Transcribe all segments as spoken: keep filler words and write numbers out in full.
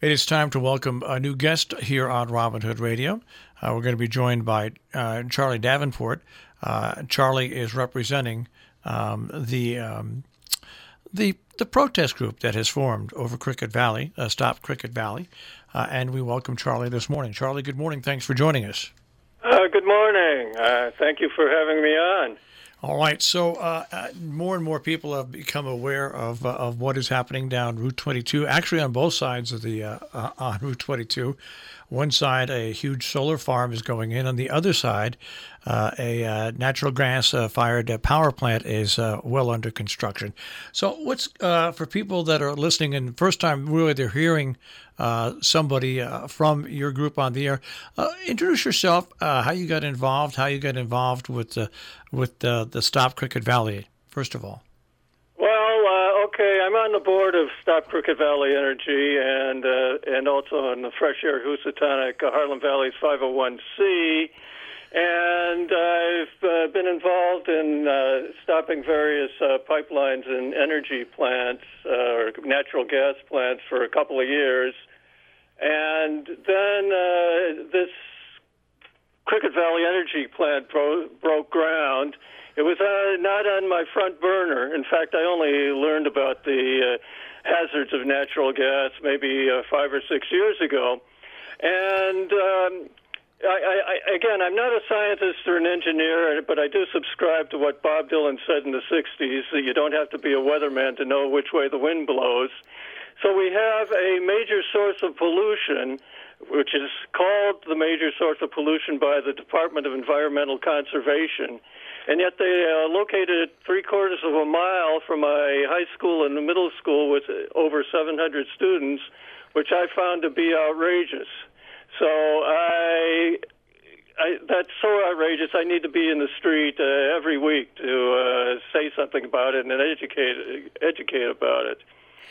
It is time to welcome a new guest here on Robin Hood Radio. Uh, we're going to be joined by uh, Charlie Davenport. Uh, Charlie is representing um, the um, the the protest group that has formed over Cricket Valley, uh, Stop Cricket Valley, uh, and we welcome Charlie this morning. Charlie, good morning. Thanks for joining us. Uh, good morning. Uh, thank you for having me on. All right. So uh, uh, more and more people have become aware of uh, of what is happening down Route twenty-two. Actually, on both sides of the uh, uh, on Route twenty-two, one side a huge solar farm is going in. On the other side, uh, a uh, natural gas uh, fired uh, power plant is uh, well under construction. So, what's uh, for people that are listening and first time really they're hearing uh, somebody uh, from your group on the air? Uh, introduce yourself. Uh, how you got involved? How you got involved with the with the, the Stop Cricket Valley? First of all. Well, uh, okay, I'm on the board of Stop Cricket Valley Energy and uh, and also on the Fresh Air Housatonic, uh, Harlem Valley's five oh one c. And I've uh, been involved in uh, stopping various uh, pipelines and energy plants, uh, or natural gas plants, for a couple of years. And then uh, this Cricket Valley Energy plant bro- broke ground. It was uh, not on my front burner. In fact, I only learned about the uh, hazards of natural gas maybe uh, five or six years ago. And um, I, I, again, I'm not a scientist or an engineer, but I do subscribe to what Bob Dylan said in the sixties, that you don't have to be a weatherman to know which way the wind blows. So we have a major source of pollution, which is called the major source of pollution by the Department of Environmental Conservation. And yet they are located three quarters of a mile from a high school and a middle school with over seven hundred students, which I found to be outrageous. So I, I that's so outrageous, I need to be in the street uh, every week to uh, say something about it and educate, educate about it.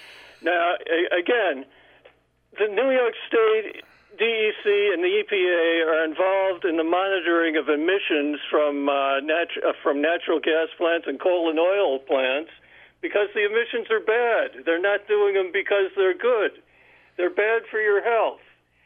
Now, again, the New York State D E C and the E P A are involved in the monitoring of emissions from uh, natu- uh, from natural gas plants and coal and oil plants because the emissions are bad. They're not doing them because they're good. They're bad for your health.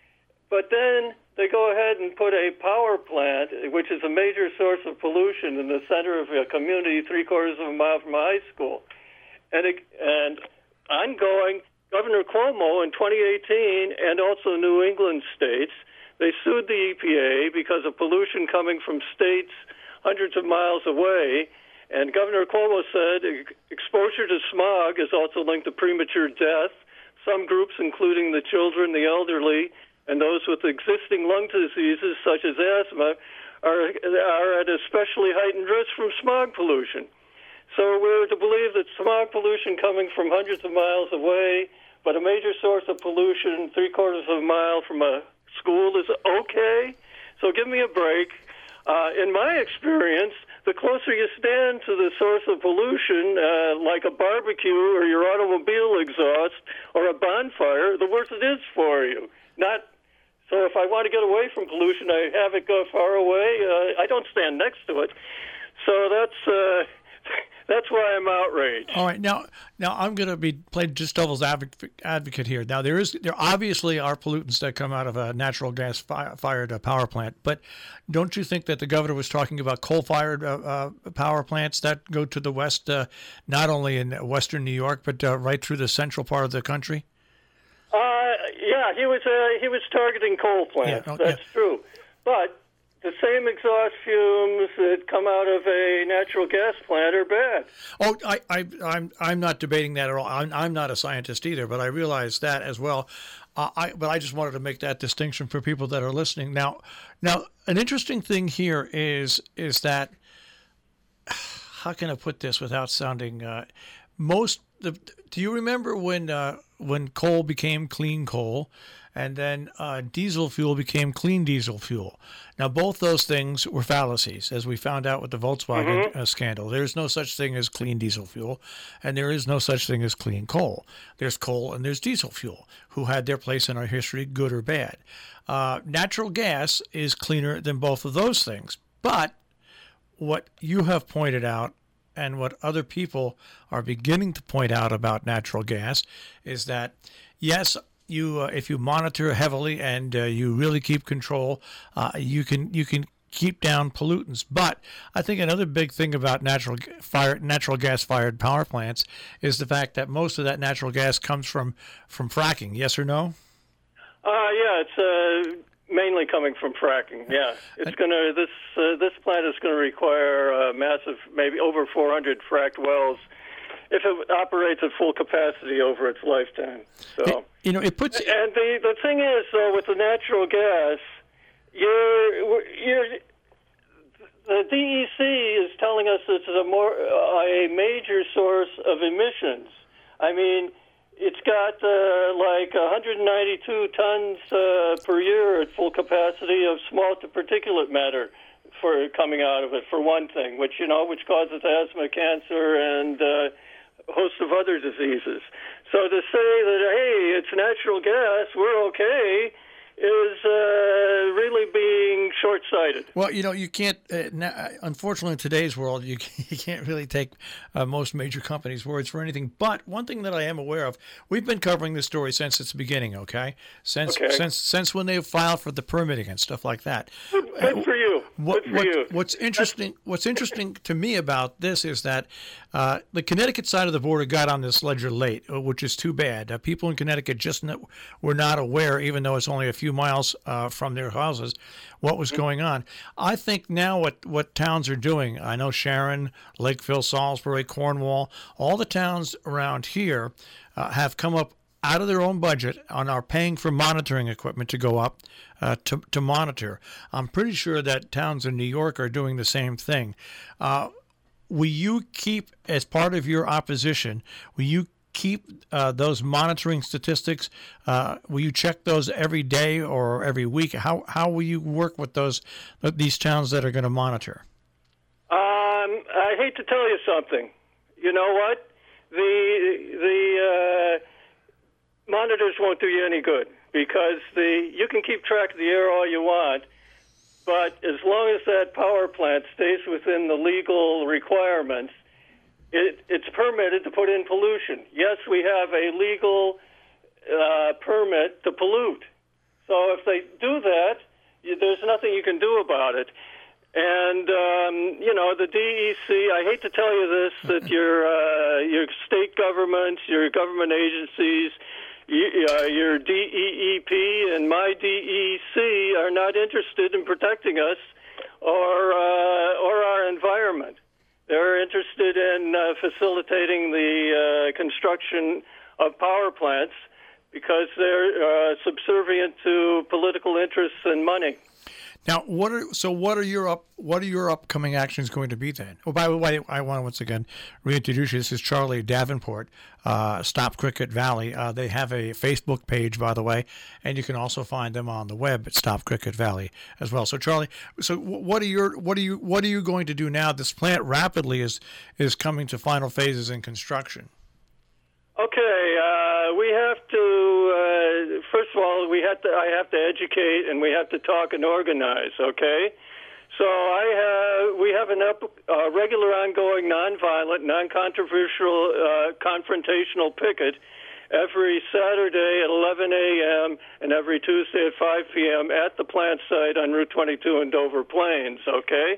But then they go ahead and put a power plant, which is a major source of pollution, in the center of a community three quarters of a mile from a high school. And, it, and ongoing, Governor Cuomo in twenty eighteen and also New England states, they sued the E P A because of pollution coming from states hundreds of miles away. And Governor Cuomo said exposure to smog is also linked to premature death. Some groups, including the children, the elderly, and those with existing lung diseases such as asthma, are, are at especially heightened risk from smog pollution. So we're to believe that smog pollution coming from hundreds of miles away, but a major source of pollution three quarters of a mile from a school is okay? So give me a break. Uh, in my experience, the closer you stand to the source of pollution, uh, like a barbecue or your automobile exhaust or a bonfire, the worse it is for you. Not so if I want to get away from pollution, I have it go far away. Uh, I don't stand next to it. So that's... Uh, That's why I'm outraged. All right, now, now I'm going to be playing just devil's advocate here. Now, there is, there obviously are pollutants that come out of a natural gas fired power plant, but don't you think that the governor was talking about coal-fired uh, uh, power plants that go to the west, uh, not only in western New York, but uh, right through the central part of the country? Uh, yeah, he was uh, he was targeting coal plants. Yeah, oh, That's yeah. true, but the same exhaust fumes that come out of a natural gas plant are bad. Oh, I, I, I'm, I'm not debating that at all. I'm, I'm not a scientist either, but I realize that as well. Uh, I, but I just wanted to make that distinction for people that are listening. Now, now, an interesting thing here is, is that how can I put this without sounding uh, most? The, do you remember when uh, when coal became clean coal? And then uh, diesel fuel became clean diesel fuel. Now, both those things were fallacies, as we found out with the Volkswagen mm-hmm. uh, scandal. There's no such thing as clean diesel fuel, and there is no such thing as clean coal. There's coal and there's diesel fuel, who had their place in our history, good or bad. Uh, natural gas is cleaner than both of those things. But what you have pointed out and what other people are beginning to point out about natural gas is that, yes, you uh, if you monitor heavily and uh, you really keep control, uh, you can you can keep down pollutants. But I think another big thing about natural g- fire natural gas fired power plants is the fact that most of that natural gas comes from from fracking. Yes or no? Uh, yeah, it's uh, mainly coming from fracking. Yeah, it's gonna this uh, this plant is going to require uh, massive, maybe over four hundred fracked wells if it operates at full capacity over its lifetime. So It- you know, it puts and the the thing is, though, with the natural gas, you're you're the D E C is telling us this is a more a major source of emissions. I mean, it's got uh, like one hundred ninety-two tons uh, per year at full capacity of small to particulate matter for coming out of it, for one thing, which you know, which causes asthma, cancer, and uh, a host of other diseases. So to say that hey, it's natural gas, we're okay, is uh, really being short-sighted. Well, you know, you can't. Uh, na- unfortunately, in today's world, you can't, you can't really take uh, most major companies' words for anything. But one thing that I am aware of, we've been covering this story since its beginning. Okay, since Okay. since since when they filed for the permitting and stuff like that. Good, good for you. What, Good for what, you. What's interesting? What's interesting to me about this is that uh, the Connecticut side of the border got on this ledger late, uh, which is too bad. Uh, people in Connecticut just n- were not aware, even though it's only a few miles uh, from their houses, what was going on. I think now what what towns are doing. I know Sharon, Lakeville, Salisbury, Cornwall, all the towns around here uh, have come up out of their own budget and are paying for monitoring equipment to go up uh, to, to monitor. I'm pretty sure that towns in New York are doing the same thing. Uh, will you keep, as part of your opposition, will you keep uh, those monitoring statistics? Uh, will you check those every day or every week? How how will you work with those these towns that are going to monitor? Um, I hate to tell you something. You know what? The the uh, monitors won't do you any good because the you can keep track of the air all you want, but as long as that power plant stays within the legal requirements, it, it's permitted to put in pollution. Yes, we have a legal uh, permit to pollute. So if they do that, you, there's nothing you can do about it. And, um, you know, the D E C, I hate to tell you this, that your, uh, your state governments, your government agencies, you, uh, your D E E P and my D E C are not interested in protecting us or, uh, or our environment. They're interested in uh, facilitating the uh, construction of power plants because they're uh, subservient to political interests and money. Now, what are so? What are your up? What are your upcoming actions going to be then? Oh, by the way, I want to once again reintroduce you. This is Charlie Davenport, uh, Stop Cricket Valley. Uh, they have a Facebook page, by the way, and you can also find them on the web at Stop Cricket Valley as well. So, Charlie, so what are your what are you what are you going to do now? This plant rapidly is is coming to final phases in construction. Okay, uh, we have to. Uh, first of all, we have to. I have to educate, and we have to talk and organize. Okay, so I have. We have an up, uh, regular, ongoing, nonviolent, non-controversial, uh, confrontational picket every Saturday at eleven a.m. and every Tuesday at five p.m. at the plant site on Route twenty-two in Dover Plains. Okay,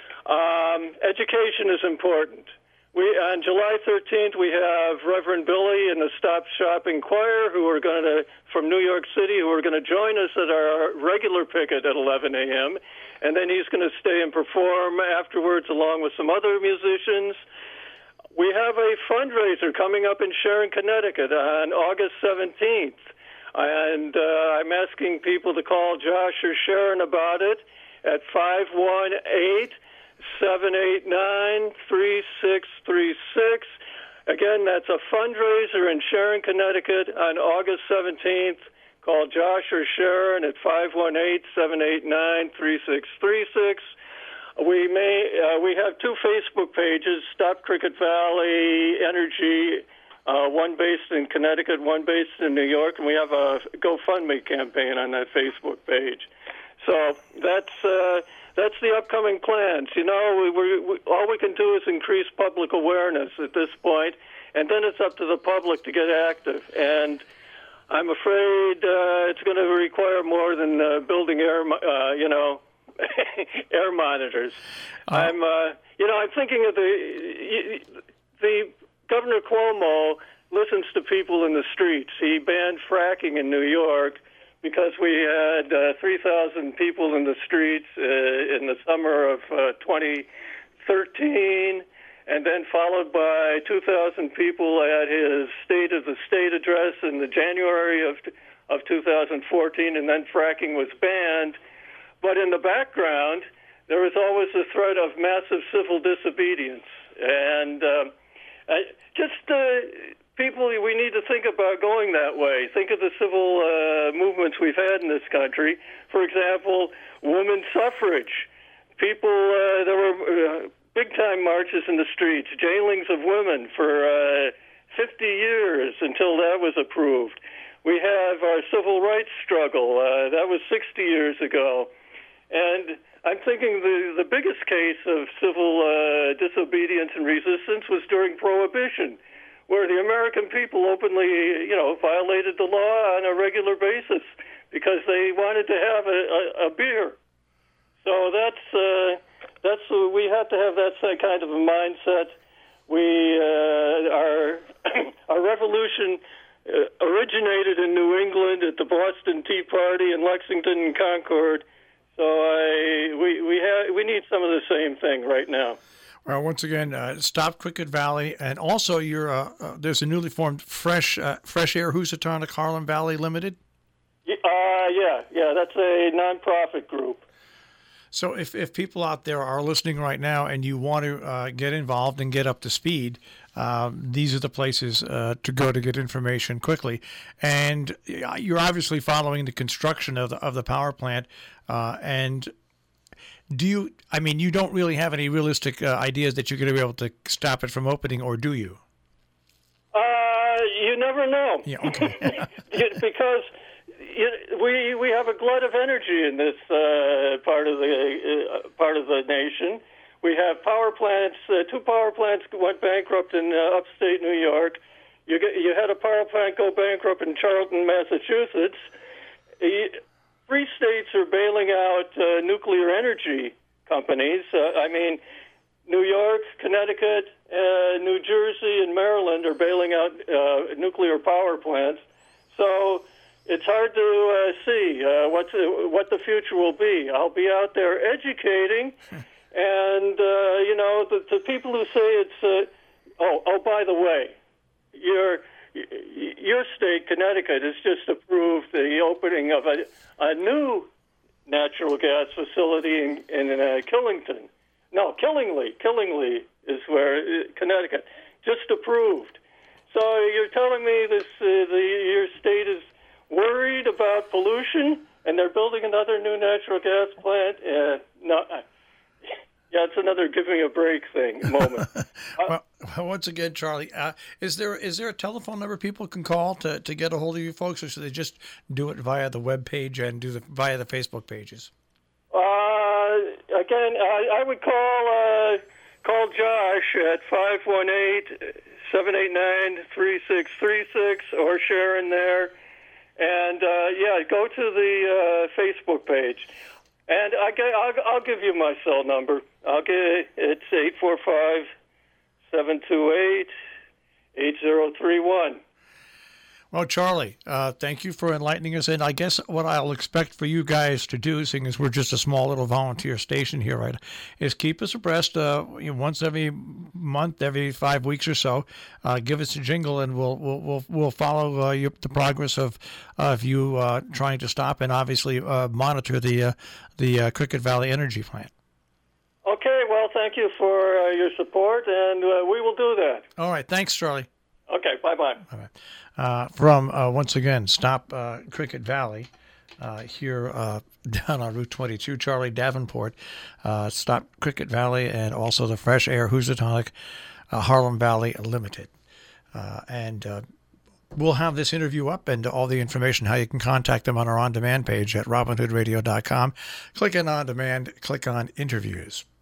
um, education is important. We, on July thirteenth, we have Reverend Billy and the Stop Shopping Choir, who are going to, from New York City, who are going to join us at our regular picket at eleven a.m., and then he's going to stay and perform afterwards along with some other musicians. We have a fundraiser coming up in Sharon, Connecticut on August seventeenth, and uh, I'm asking people to call Josh or Sharon about it at five one eight, seven eight nine, three six three six. Again, that's a fundraiser in Sharon, Connecticut on August seventeenth. Call Josh or Sharon at five one eight, seven eight nine, three six three six. We may uh, we have two Facebook pages, Stop Cricket Valley Energy, uh, one based in Connecticut, one based in New York, and we have a GoFundMe campaign on that Facebook page. So that's uh, that's the upcoming plans. You know, we, we, we, all we can do is increase public awareness at this point, and then it's up to the public to get active. And I'm afraid uh, it's going to require more than uh, building air, mo- uh, you know, air monitors. Uh, I'm, uh, you know, I'm thinking of the the Governor Cuomo listens to people in the streets. He banned fracking in New York because we had uh, three thousand people in the streets uh, in the summer of uh, twenty thirteen, and then followed by two thousand people at his State of the State address in the January of of two thousand fourteen, and then fracking was banned. But in the background, there was always the threat of massive civil disobedience. And uh, I, just uh, people, we need to think about going that way. Think of the civil uh, movements we've had in this country. For example, women's suffrage. People, uh, there were uh, big-time marches in the streets, jailings of women for uh, fifty years until that was approved. We have our civil rights struggle. Uh, that was sixty years ago. And I'm thinking the, the biggest case of civil uh, disobedience and resistance was during Prohibition, where the American people openly, you know, violated the law on a regular basis because they wanted to have a, a, a beer. So that's uh, that's uh, we have to have that kind of a mindset. We uh, our our revolution uh, originated in New England at the Boston Tea Party in Lexington and Concord. So I, we we have we need some of the same thing right now. Well, once again, uh, Stop Crooked Valley, and also you're, uh, uh, there's a newly formed Fresh uh, Fresh Air Housatonic Harlem Valley Limited. Uh, yeah, yeah, that's a nonprofit group. So if, if people out there are listening right now and you want to uh, get involved and get up to speed, um, these are the places uh, to go to get information quickly. And you're obviously following the construction of the, of the power plant. Uh, and do you, I mean, you don't really have any realistic uh, ideas that you're going to be able to stop it from opening, or do you? Uh, you never know. Yeah, okay. Because we we have a glut of energy in this uh, part of the uh, part of the nation. We have power plants. Uh, two power plants went bankrupt in uh, upstate New York. You get, you had a power plant go bankrupt in Charlton, Massachusetts. You, three states are bailing out uh, nuclear energy companies. Uh, I mean, New York, Connecticut, uh, New Jersey, and Maryland are bailing out uh, nuclear power plants. So it's hard to uh, see uh, what's, uh, what the future will be. I'll be out there educating, and, uh, you know, the, the people who say it's, uh, oh, oh, by the way, your your state, Connecticut, has just approved the opening of a, a new natural gas facility in, in uh, Killington. No, Killingly. Killingly is where, uh, Connecticut, just approved. So you're telling me this uh, the your state is worried about pollution, and they're building another new natural gas plant? Uh, no, yeah, it's another give me a break thing moment. uh, well, once again, Charlie, uh, is there is there a telephone number people can call to, to get a hold of you folks, or should they just do it via the web page and do the via the Facebook pages? Uh, again, I, I would call uh, call Josh at five one eight, seven eight nine, three six three six, or Sharon there. And, uh, yeah, go to the uh, Facebook page. And I, I'll, I'll give you my cell number. I'll get, it's eight four five, seven two eight, eight zero three one. Well, Charlie, uh, thank you for enlightening us. And I guess what I'll expect for you guys to do, seeing as we're just a small little volunteer station here, right, is keep us abreast uh, you know, once every month, every five weeks or so. Uh, give us a jingle, and we'll we'll we'll, we'll follow uh, your, the progress of of you uh, trying to stop and obviously uh, monitor the uh, the uh, Crooked Valley Energy Plant. Okay. Well, thank you for uh, your support, and uh, we will do that. All right. Thanks, Charlie. Okay. Bye bye. All right. Uh, from, uh, once again, Stop uh, Crooked Valley uh, here uh, down on Route twenty-two, Charlie Davenport, uh, Stop Crooked Valley, and also the Fresh Air Housatonic uh, Harlem Valley Limited. Uh, and uh, we'll have this interview up and all the information, how you can contact them on our on-demand page at robin hood radio dot com. Click on on-demand, click on interviews.